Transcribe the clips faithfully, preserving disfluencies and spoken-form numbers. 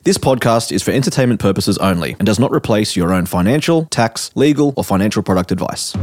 This podcast is for entertainment purposes only and does not replace your own financial, tax, legal, or financial product advice.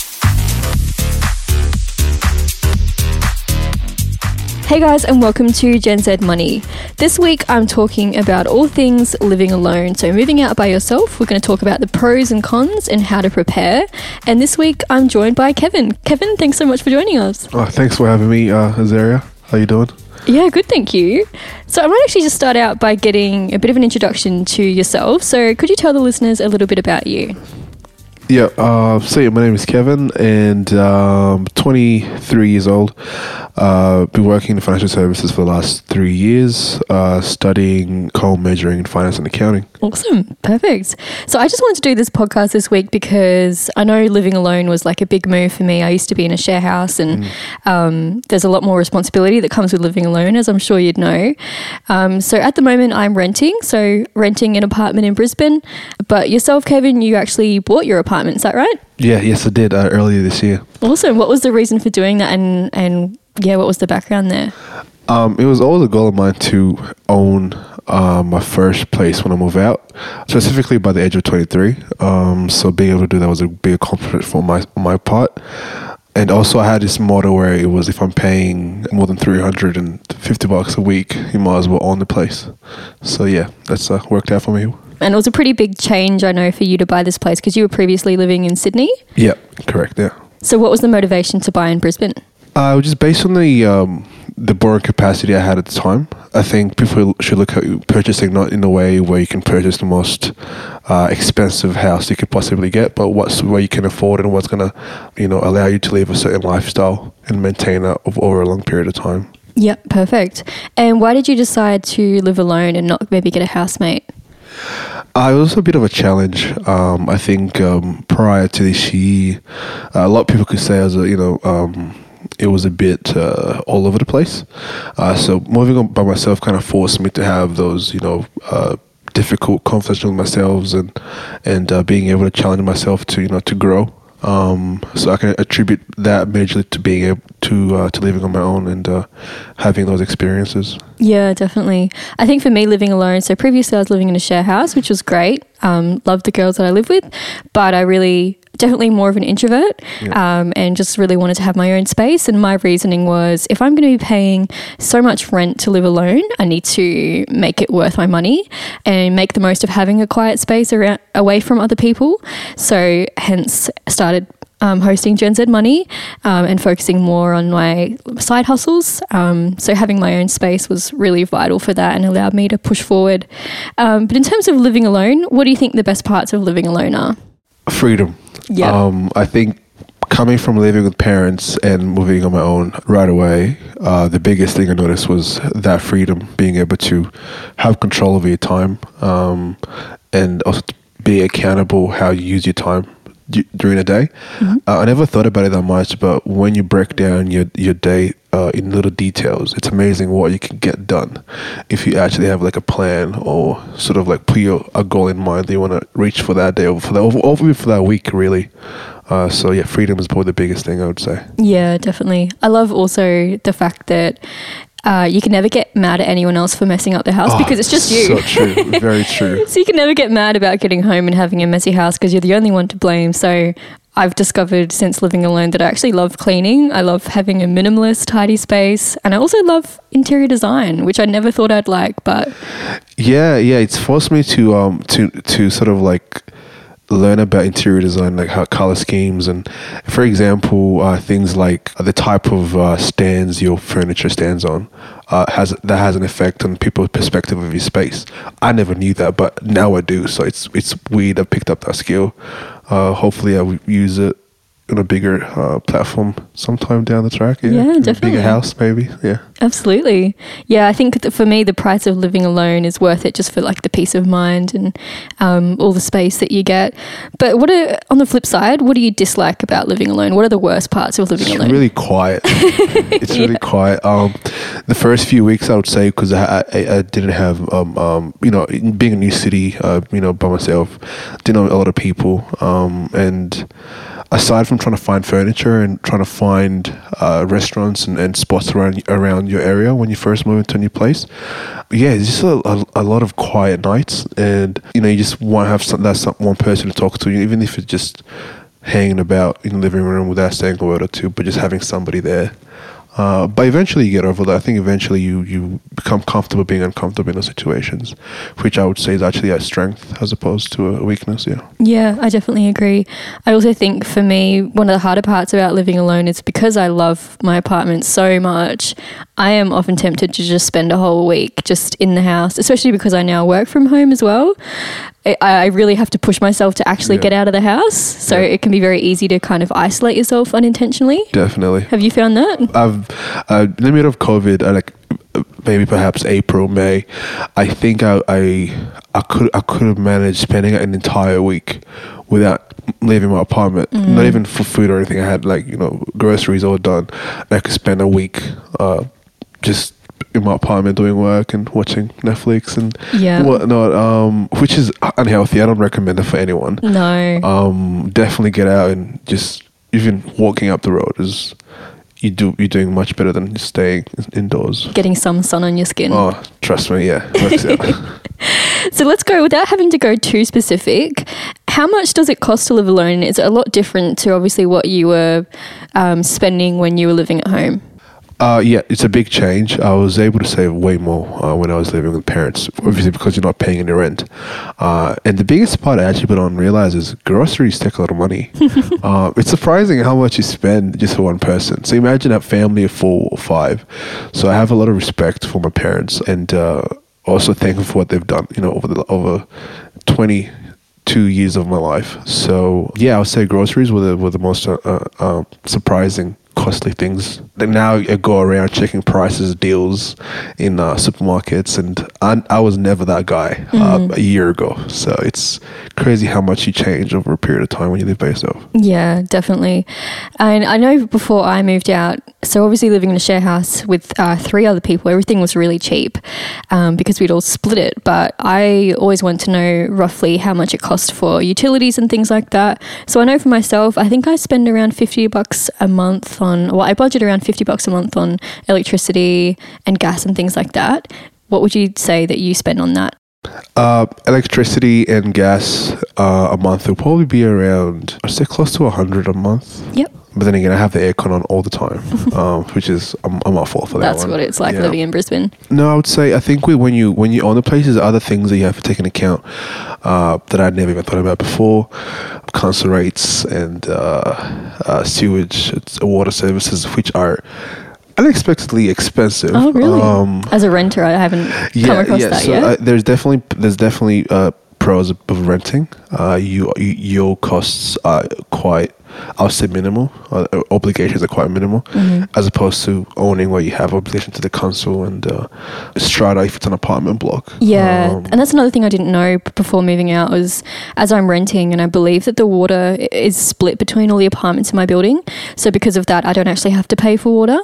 Hey guys, and welcome to Gen Z Money. This week I'm talking about all things living alone. So moving out by yourself, we're going to talk about the pros and cons and how to prepare. And this week I'm joined by Kevin. Kevin, thanks so much for joining us. Oh, thanks for having me, uh, Azaria. How you doing? Yeah, good, thank you. So I might actually just start out by getting a bit of an introduction to yourself. So could you tell the listeners a little bit about you? Yeah, uh, so yeah, my name is Kevin and um, twenty-three years old. Uh, been working in financial services for the last three years, uh, studying co-majoring in finance and accounting. Awesome. Perfect. So I just wanted to do this podcast this week because I know living alone was like a big move for me. I used to be in a share house and mm. um, there's a lot more responsibility that comes with living alone, as I'm sure you'd know. Um, so at the moment I'm renting, so renting an apartment in Brisbane. But yourself, Kevin, you actually bought your apartment, is that right? Yeah, yes I did, uh, earlier this year. Awesome. What was the reason for doing that and, and yeah, what was the background there? Um, it was always a goal of mine to own uh, my first place when I move out, specifically by the age of twenty-three. Um, so being able to do that was a big accomplishment for my my part. And also I had this motto where it was, if I'm paying more than three hundred fifty bucks a week, you might as well own the place. So yeah, that's uh, worked out for me. And it was a pretty big change, I know, for you to buy this place because you were previously living in Sydney? Yeah, correct, yeah. So what was the motivation to buy in Brisbane? Uh, just based on the um, the borrowing capacity I had at the time. I think people should look at purchasing not in a way where you can purchase the most uh, expensive house you could possibly get, but what's where you can afford and what's going to, you know, allow you to live a certain lifestyle and maintain that over a long period of time. Yep, perfect. And why did you decide to live alone and not maybe get a housemate? Uh, it was a bit of a challenge. Um, I think um, prior to this year, uh, a lot of people could say as a, you know, um, it was a bit uh, all over the place. Uh, so moving on by myself kind of forced me to have those, you know, uh, difficult conversations with myself and and uh, being able to challenge myself to, you know, to grow. Um, so I can attribute that majorly to being able to uh, to living on my own and uh, having those experiences. Yeah, definitely. I think for me, living alone, so previously I was living in a share house, which was great. Um, loved the girls that I live with, but I really, definitely more of an introvert yeah. um, and just really wanted to have my own space. And my reasoning was, if I'm going to be paying so much rent to live alone, I need to make it worth my money and make the most of having a quiet space around, away from other people. So hence started Um, hosting Gen Z Money um, and focusing more on my side hustles. Um, so having my own space was really vital for that and allowed me to push forward. Um, but in terms of living alone, what do you think the best parts of living alone are? Freedom. Yeah. Um, I think coming from living with parents and moving on my own right away, uh, the biggest thing I noticed was that freedom, being able to have control over your time um, and also be accountable how you use your time during the day. Mm-hmm. Uh, I never thought about it that much, but when you break down your your day uh, in little details, it's amazing what you can get done if you actually have like a plan or sort of like put your a goal in mind that you want to reach for that day or for that or, or for that week, really. Uh, so yeah, freedom is probably the biggest thing I would say. Yeah, definitely. I love also the fact that Uh, you can never get mad at anyone else for messing up the house oh, because it's just you. So true. Very true. So you can never get mad about getting home and having a messy house because you're the only one to blame. So I've discovered since living alone that I actually love cleaning. I love having a minimalist, tidy space. And I also love interior design, which I never thought I'd like, but... Yeah, yeah. It's forced me to um to, to sort of like... learn about interior design, like how color schemes and, for example, uh, things like the type of uh, stands your furniture stands on uh, has that has an effect on people's perspective of your space. I never knew that, but now I do. So it's it's weird. I picked up that skill. Uh, hopefully, I will use it in a bigger uh, platform sometime down the track. Yeah, yeah definitely. A bigger house, maybe. Yeah, absolutely. Yeah, I think that for me, the price of living alone is worth it just for like the peace of mind and um, all the space that you get. But what are, on the flip side, what do you dislike about living alone? What are the worst parts of living it's alone? It's really quiet. It's yeah. really quiet. Um, the first few weeks, I would say, because I, I, I didn't have, um, um, you know, being a new city, uh, you know, by myself, didn't know a lot of people, um, and aside from trying to find furniture and trying to find uh, restaurants and, and spots around around your area when you first move into a new place, yeah, it's just a, a, a lot of quiet nights, and you know, you just want to have some, that some, one person to talk to, even if it's just hanging about in the living room without saying a word or two, but just having somebody there. Uh, but eventually you get over that. I think eventually you, you become comfortable being uncomfortable in those situations, which I would say is actually a strength as opposed to a weakness, yeah. Yeah, I definitely agree. I also think for me, one of the harder parts about living alone is because I love my apartment so much, I am often tempted to just spend a whole week just in the house, especially because I now work from home as well. I, I really have to push myself to actually yeah. get out of the house. So yeah. it can be very easy to kind of isolate yourself unintentionally. Definitely. Have you found that? I've, uh, in the middle of COVID, I like maybe perhaps April, May, I think I, I, I could I could have managed spending an entire week without leaving my apartment. Mm. Not even for food or anything. I had like, you know, groceries all done. And I could spend a week uh, just in my apartment doing work and watching Netflix and yeah. whatnot, um, which is unhealthy. I don't recommend it for anyone. No. Um, definitely get out and just even walking up the road is you do you're doing much better than just staying indoors. Getting some sun on your skin. Oh, trust me, yeah, works out. So let's go without having to go too specific. How much does it cost to live alone? Is it a lot different to obviously what you were um, spending when you were living at home? Uh, yeah, it's a big change. I was able to save way more uh, when I was living with parents, obviously because you're not paying any rent. Uh, and the biggest part I actually don't realize is groceries take a lot of money. uh, it's surprising how much you spend just for one person. So imagine a family of four or five. So I have a lot of respect for my parents and uh, also thankful for what they've done, you know, over the over twenty-two years of my life. So yeah, I would say groceries were the, were the most uh, uh, surprising costly things. And now I go around checking prices, deals in uh, supermarkets, and I, I was never that guy mm. uh, a year ago. So it's crazy how much you change over a period of time when you live by yourself. Yeah, definitely. And I know before I moved out, so obviously living in a share house with uh, three other people, everything was really cheap um, because we'd all split it. But I always want to know roughly how much it cost for utilities and things like that. So I know for myself, I think I spend around fifty bucks a month on, well, I budget around fifty bucks a month on electricity and gas and things like that. What would you say that you spend on that? Uh, electricity and gas uh, a month will probably be around, I'd say close to a hundred a month. Yep. But then again, I have the aircon on all the time, um, which is I'm, I'm not fault for that. That's one. what it's like yeah. living in Brisbane. No, I would say I think we, when you when you own the places, other things that you have to take into account uh, that I'd never even thought about before: council rates and uh, uh, sewage, water services, which are unexpectedly expensive. Oh, really? Um, As a renter, I haven't yeah, come across yeah, that so, yet. Uh, there's definitely there's definitely uh, pros of renting. Uh, you, you your costs are quite, I'll say minimal. Uh, obligations are quite minimal, mm-hmm. as opposed to owning where you have obligation to the council and uh, strata if it's an apartment block. Yeah, um, and that's another thing I didn't know before moving out was as I'm renting, and I believe that the water is split between all the apartments in my building. So because of that, I don't actually have to pay for water.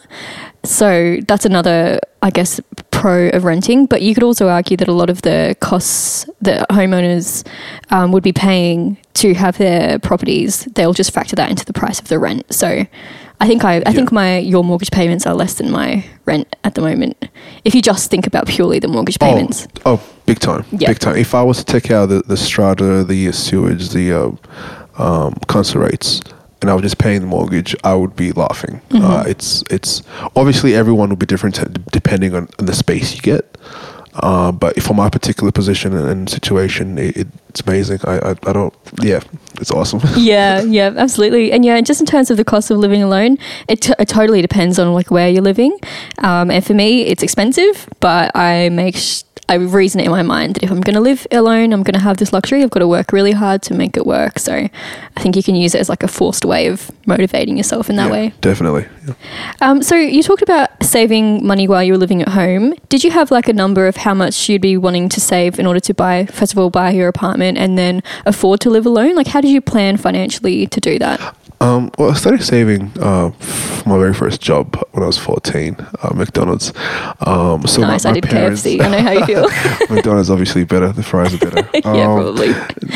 So that's another, I guess, pro of renting. But you could also argue that a lot of the costs that homeowners um, would be paying to have their properties, they'll just factor that into the price of the rent. So I think I, I yeah. think my your mortgage payments are less than my rent at the moment. If you just think about purely the mortgage payments. Oh, oh big time, yep. big time. If I was to take out the, the strata, the sewage, the uh, um, council rates, and I was just paying the mortgage, I would be laughing. Mm-hmm. Uh, it's it's obviously everyone will be different t- depending on, on the space you get. Uh, but for my particular position and, and situation, it, it's amazing. I, I I don't, yeah, it's awesome. yeah, yeah, absolutely. And yeah, just in terms of the cost of living alone, it, t- it totally depends on like where you're living. Um, and for me, it's expensive, but I make sh- I reason it in my mind that if I'm going to live alone, I'm going to have this luxury. I've got to work really hard to make it work. So I think you can use it as like a forced way of motivating yourself in that yeah, way. Definitely. Yeah. Um, so you talked about saving money while you were living at home. Did you have like a number of how much you'd be wanting to save in order to buy, first of all, buy your apartment and then afford to live alone? Like how did you plan financially to do that? Um, well, I started saving uh, for my very first job when I was fourteen, uh, McDonald's. Um, so Nice, my, my I did parents, K F C. I know how you feel. McDonald's obviously better. The fries are better. Yeah, Um, probably.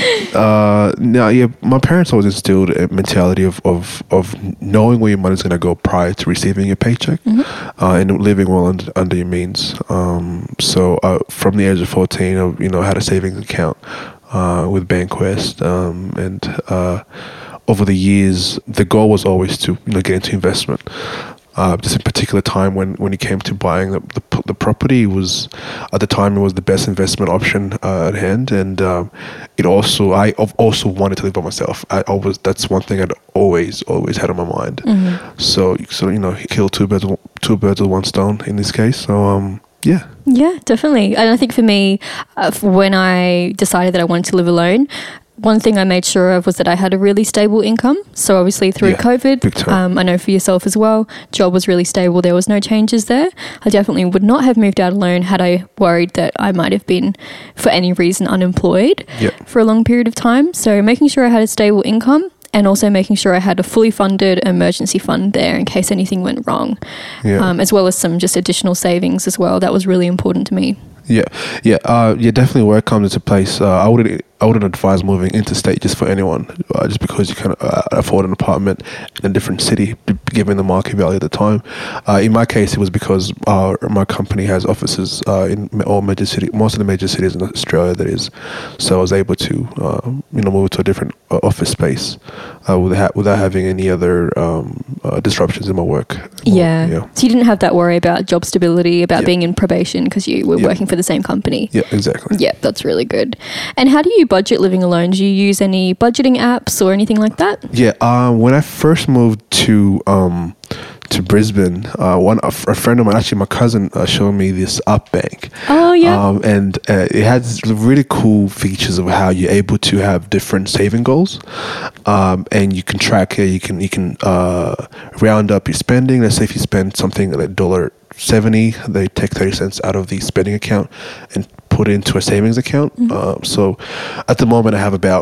Uh, no, yeah, my parents always instilled a mentality of, of, of knowing where your money's going to go prior to receiving your paycheck, Mm-hmm. uh, and living well under, under your means. Um, so uh, from the age of fourteen, I, you know, had a savings account uh, with Bankwest, um, and uh, over the years, the goal was always to, you know, get into investment. Uh, just in particular time when, when it came to buying the, the the property, was at the time it was the best investment option uh, at hand, and um, it also I al- also wanted to live by myself. I always that's one thing I'd always always had on my mind. Mm-hmm. So so you know, kill two birds with- two birds with one stone in this case. So um yeah. Yeah, definitely. And I think for me, uh, f- when I decided that I wanted to live alone, one thing I made sure of was that I had a really stable income. So obviously through Yeah, COVID, big time. um, I know for yourself as well, job was really stable. There was no changes there. I definitely would not have moved out alone had I worried that I might have been, for any reason, unemployed Yeah. for a long period of time. So making sure I had a stable income, and also making sure I had a fully funded emergency fund there in case anything went wrong, Yeah. um, as well as some just additional savings as well. That was really important to me. Yeah, yeah, uh, yeah. Definitely, where it comes into place, uh, I wouldn't, I wouldn't advise moving interstate just for anyone, uh, just because you can uh, afford an apartment in a different city, b- given the market value at the time. Uh, in my case, it was because uh, my company has offices uh, in ma- all major cities, most of the major cities in Australia. That is, so I was able to, uh, you know, move to a different uh, office space uh, without without having any other um, uh, disruptions in my work. Yeah. yeah, So you didn't have that worry about job stability, about Yeah. being in probation because you were Yeah. working for the same company. yeah, exactly. Yeah, that's really good. And how do you budget living alone? Do you use any budgeting apps or anything like that? Yeah, uh, when I first moved to um, to Brisbane, uh, one a, f- a friend of mine, actually my cousin, uh, showed me this Up Bank. Oh, yeah. Um, and uh, it has really cool features of how you're able to have different saving goals, um, and you can track it. You can you can uh, round up your spending. Let's say if you spend something like a dollar seventy, they take thirty cents out of the spending account and put it into a savings account. Mm-hmm. Um, so at the moment, I have about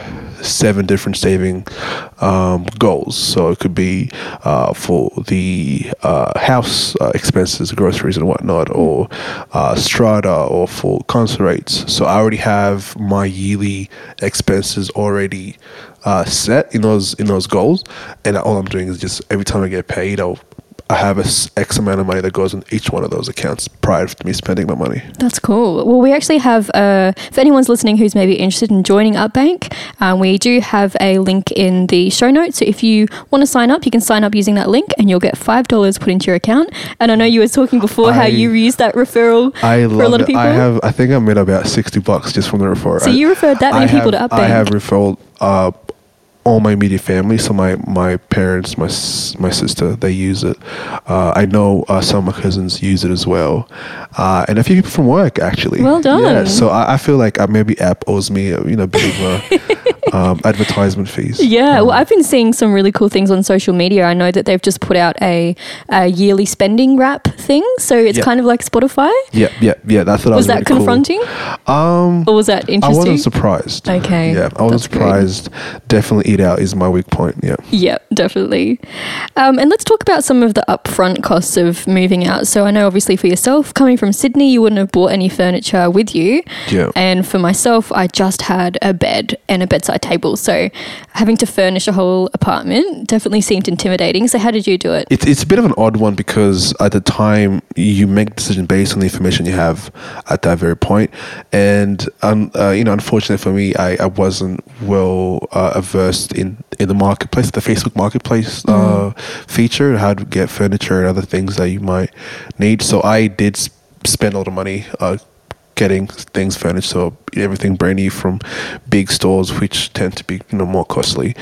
seven different saving um, goals. So it could be uh, for the uh, house uh, expenses, groceries and whatnot, or uh, strata, or for concert rates. So I already have my yearly expenses already uh, set in those in those goals, and all I'm doing is just every time I get paid, I'll I have a s- X amount of money that goes in each one of those accounts prior to me spending my money. That's cool. Well, we actually have, uh, if anyone's listening who's maybe interested in joining UpBank, um, we do have a link in the show notes. So if you want to sign up, you can sign up using that link and you'll get five dollars put into your account. And I know you were talking before how I- you use that referral I for love a lot it. of people. I have. I think I made about sixty bucks just from the referral. So I- you referred that many I people have, to UpBank. I have referred uh, all my immediate family. So my my parents, my s- my sister, they use it. Uh, I know uh, some of my cousins use it as well, uh, and a few people from work actually. Well done. Yeah. So I, I feel like uh, maybe app owes me, a, you know, a bit of uh, um, advertisement fees. Yeah, Um, well, I've been seeing some really cool things on social media. I know that they've just put out a, a yearly spending wrap thing. So it's Yeah. kind of like Spotify. Yeah, yeah, yeah. That's what I Was was that really cool. confronting? Um, Or was that I interesting? wasn't surprised. Okay, Yeah, I wasn't that's great. surprised. Definitely, eat out is my weak point. Yeah. Yeah, definitely. Um, and let's talk about some of the upfront costs of moving out. So I know obviously for yourself, coming from Sydney, you wouldn't have bought any furniture with you. Yeah. And for myself, I just had a bed and a bedside table. So having to furnish a whole apartment definitely seemed intimidating. So how did you do it? It's it's a bit of an odd one because at the time you make decisions based on the information you have at that very point, and um, uh, you know, unfortunately for me, I, I wasn't well uh, versed in in the marketplace, the Facebook Marketplace uh, feature, how to get furniture and other things that you might need. So I did s- spend all the money Uh, getting things furnished, so everything brand new from big stores, which tend to be, you know, more costly.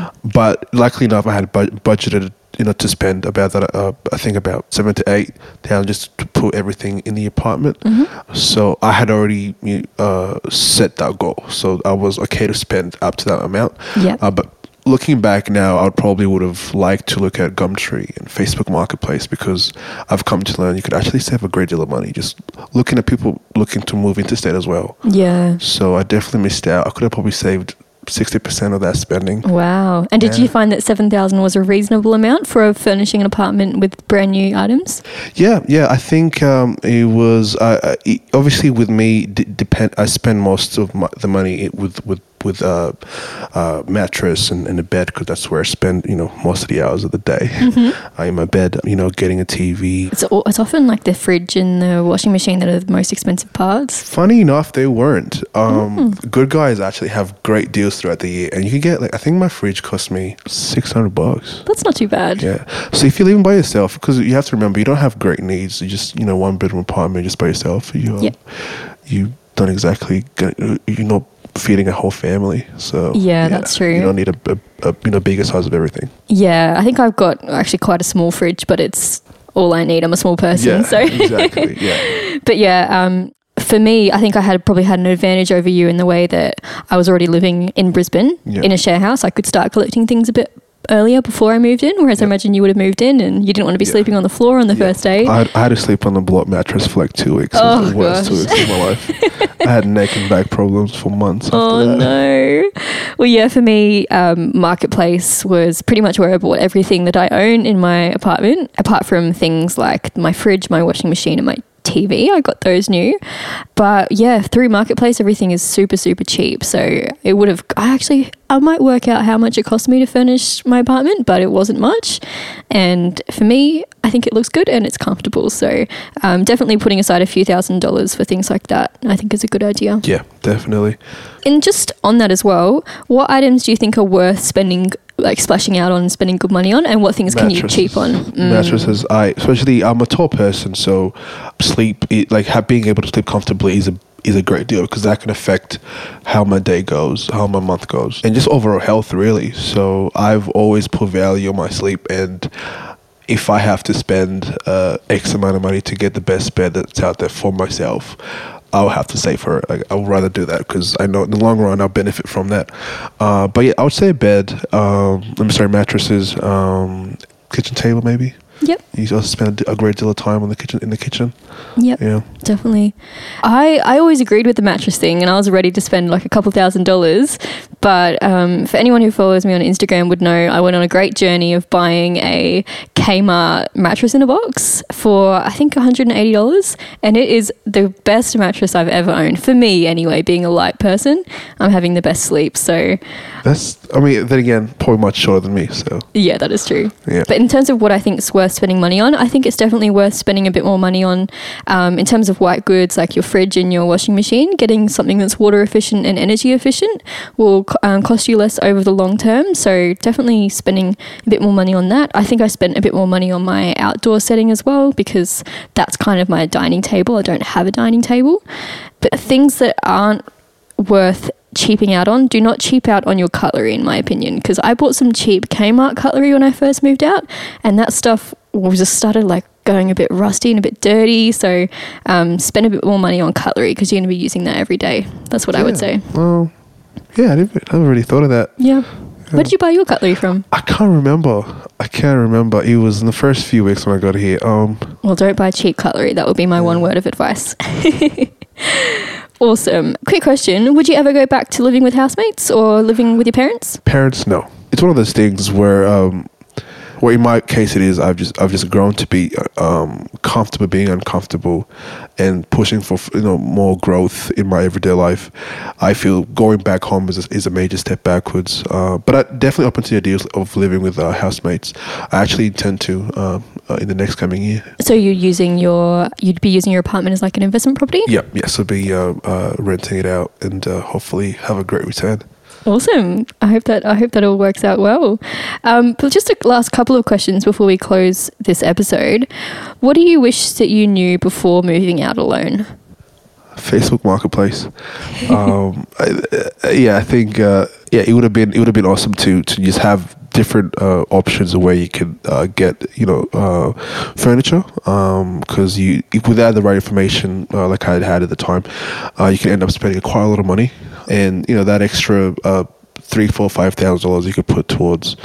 But luckily enough, I had bu- budgeted, you know, to spend about that. Uh, I think about seven to eight thousand just to put everything in the apartment. So I had already you know, uh, set that goal, so I was okay to spend up to that amount. Yeah. Uh, but looking back now, I would probably would have liked to look at Gumtree and Facebook Marketplace, because I've come to learn you could actually save a great deal of money just looking at people looking to move interstate as well. Yeah. So I definitely missed out. I could have probably saved sixty percent of that spending. Wow. And did Yeah. you find that seven thousand was a reasonable amount for furnishing an apartment with brand new items? Yeah, yeah. I think um, it was uh, uh, obviously with me. D- depend. I spend most of my, the money with with with a uh, uh, mattress and, and a bed, because that's where I spend you know most of the hours of the day. Mm-hmm. uh, in my bed, you know, getting a T V. It's o- it's often like the fridge and the washing machine that are the most expensive parts. Funny enough, they weren't. Um, Mm. Good Guys actually have great deals throughout the year, and you can get like I think my fridge cost me six hundred bucks. That's not too bad. Yeah. So if you're living by yourself, because you have to remember you don't have great needs. You just you know one bedroom apartment just by yourself. You um, Yep. you don't exactly get, you're not feeding a whole family. So Yeah, that's true. You don't need a, a, a you know bigger size of everything. Yeah, I think I've got actually quite a small fridge, but it's all I need. I'm a small person, Yeah. so Exactly. Yeah. But yeah, um, for me, I think I had probably had an advantage over you in the way that I was already living in Brisbane Yeah. in a share house. I could start collecting things a bit earlier before I moved in, whereas I Yeah. imagine you would have moved in and you didn't want to be Yeah. sleeping on the floor on the Yeah. first day. I had, I had to sleep on the block mattress for like two weeks. It was Oh, the worst two gosh. weeks of my life. I had neck and back problems for months after Oh that. no. Well, yeah, for me, um, Marketplace was pretty much where I bought everything that I own in my apartment, apart from things like my fridge, my washing machine, and my T V. I got those new. But yeah, through Marketplace, everything is super, super cheap. So it would have, I actually, I might work out how much it cost me to furnish my apartment, but it wasn't much. And for me, I think it looks good and it's comfortable. So um, definitely putting aside a few thousand dollars for things like that, I think is a good idea. Yeah, definitely. And just on that as well, what items do you think are worth spending, like splashing out on, spending good money on, and what things can you Mattresses. cheap on? Mm. Mattresses. I especially I'm a tall person, so sleep it, like have, being able to sleep comfortably is a is a great deal, because that can affect how my day goes, how my month goes, and just overall health really. So I've always put value on my sleep, and if I have to spend uh, X amount of money to get the best bed that's out there for myself, I'll have to save for it. Like, I would rather do that because I know in the long run I'll benefit from that. Uh, but yeah, I would say bed. Um, I'm sorry, mattresses, um, kitchen table maybe. Yep. You also spend a great deal of time on the kitchen in the kitchen. Yep. Yeah. Definitely. I, I always agreed with the mattress thing, and I was ready to spend like a couple thousand dollars. But um, for anyone who follows me on Instagram would know I went on a great journey of buying a Kmart mattress in a box for I think one hundred eighty dollars. And it is the best mattress I've ever owned. For me anyway, being a light person, I'm having the best sleep. So That's, I mean, then again, probably much shorter than me. So yeah, that is true. Yeah. But in terms of what I think is worth spending money on, I think it's definitely worth spending a bit more money on um, in terms of white goods like your fridge and your washing machine. Getting something that's water efficient and energy efficient will um, cost you less over the long term. So definitely spending a bit more money on that. I think I spent a bit more money on my outdoor setting as well, because that's kind of my dining table. I don't have a dining table. But things that aren't worth cheaping out on, do not cheap out on your cutlery, in my opinion, because I bought some cheap Kmart cutlery when I first moved out, and that stuff was just started like going a bit rusty and a bit dirty. So um, spend a bit more money on cutlery because you're going to be using that every day. That's what I would say. Well, yeah, I never, I never really thought of that. Yeah. Where did you buy your cutlery from? I can't remember. I can't remember. It was in the first few weeks when I got here. Um, Well, don't buy cheap cutlery. That would be my Yeah. one word of advice. Awesome. Quick question. Would you ever go back to living with housemates or living with your parents? parents, no. It's one of those things where, um, where in my case it is, I've just I've just grown to be um, comfortable being uncomfortable, and pushing for you know more growth in my everyday life. I feel going back home is a, is a major step backwards. Uh, but I definitely open to the idea of living with uh, housemates. I actually intend to uh, uh, in the next coming year. So you're using your, you'd be using your apartment as like an investment property? Yeah, yes, I'll be uh, uh, renting it out and uh, hopefully have a great return. Awesome. I hope that I hope that all works out well. Um, but just a last couple of questions before we close this episode. What do you wish that you knew before moving out alone? Facebook Marketplace. um, I, uh, yeah, I think uh, yeah, it would have been it would have been awesome to to just have different uh, options of where you can uh, get you know uh, furniture, because um, you without the right information uh, like I had had at the time, uh, you can end up spending quite a lot of money, and you know that extra uh, three, four, five thousand dollars you could put towards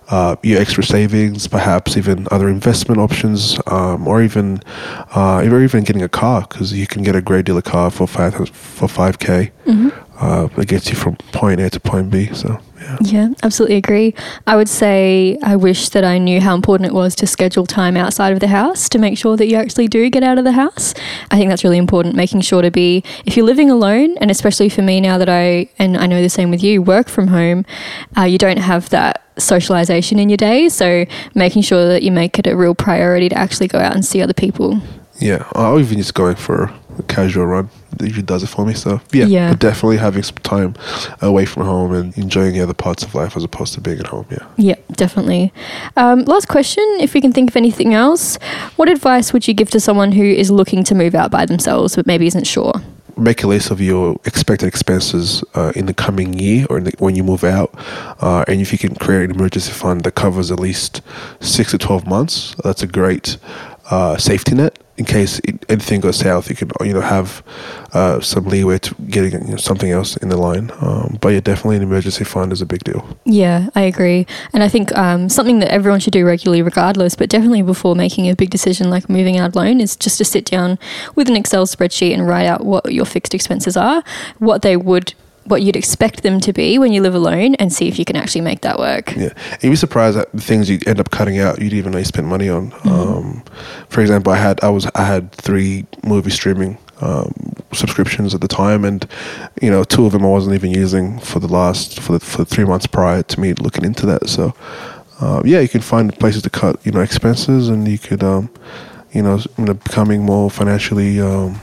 uh, your extra savings, perhaps even other investment options, um, or even uh, or even getting a car, because you can get a great deal of car for five for five k. Mm-hmm. Uh, that gets you from point A to point B. So. Yeah. yeah, absolutely agree. I would say I wish that I knew how important it was to schedule time outside of the house to make sure that you actually do get out of the house. I think that's really important, making sure to be, if you're living alone, and especially for me now that I, and I know the same with you, work from home, uh, you don't have that socialization in your day. So making sure that you make it a real priority to actually go out and see other people. Yeah, or even just going for a casual run. It usually does it for me. So yeah, yeah. But definitely having some time away from home and enjoying the other parts of life as opposed to being at home. Yeah. Yeah, definitely. Um, last question, if we can think of anything else, what advice would you give to someone who is looking to move out by themselves but maybe isn't sure? Make a list of your expected expenses uh, in the coming year or in the, when you move out. Uh, and if you can create an emergency fund that covers at least six to twelve months, that's a great uh, safety net. In case it, anything goes south, you can you know have uh, some leeway to getting you know, something else in the line. Um, but yeah, definitely an emergency fund is a big deal. Yeah, I agree. And I think um, something that everyone should do regularly regardless, but definitely before making a big decision like moving out alone, is just to sit down with an Excel spreadsheet and write out what your fixed expenses are, what they would what you'd expect them to be when you live alone, and see if you can actually make that work. Yeah. And you'd be surprised at the things you end up cutting out you didn't even know you spent money on. Mm-hmm. Um, for example, I had I was I had three movie streaming um, subscriptions at the time, and you know, two of them I wasn't even using for the last for the, for the three months prior to me looking into that. So uh, yeah, you can find places to cut you know expenses, and you could um, you know, you know becoming more financially um,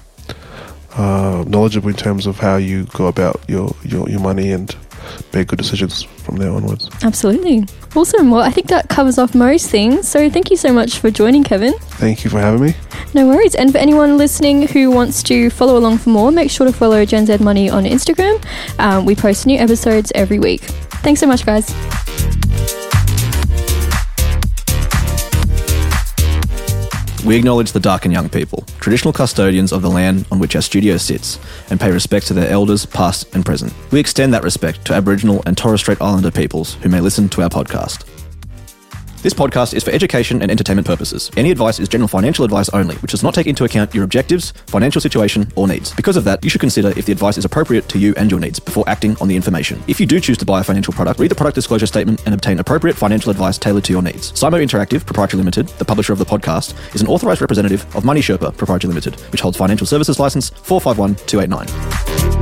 Uh, knowledgeable in terms of how you go about your, your, your money and make good decisions from there onwards. Absolutely. Awesome. Well, I think that covers off most things. So thank you so much for joining, Kevin. Thank you for having me. No worries. And for anyone listening who wants to follow along for more, make sure to follow Gen Z Money on Instagram. Um, we post new episodes every week. Thanks so much, guys. We acknowledge the Darkin Young people, traditional custodians of the land on which our studio sits, and pay respect to their elders, past and present. We extend that respect to Aboriginal and Torres Strait Islander peoples who may listen to our podcast. This podcast is for education and entertainment purposes. Any advice is general financial advice only, which does not take into account your objectives, financial situation, or needs. Because of that, you should consider if the advice is appropriate to you and your needs before acting on the information. If you do choose to buy a financial product, read the product disclosure statement and obtain appropriate financial advice tailored to your needs. Simo Interactive Proprietary Limited, the publisher of the podcast, is an authorised representative of Money Sherpa Proprietary Limited, which holds financial services license four five one two eight nine.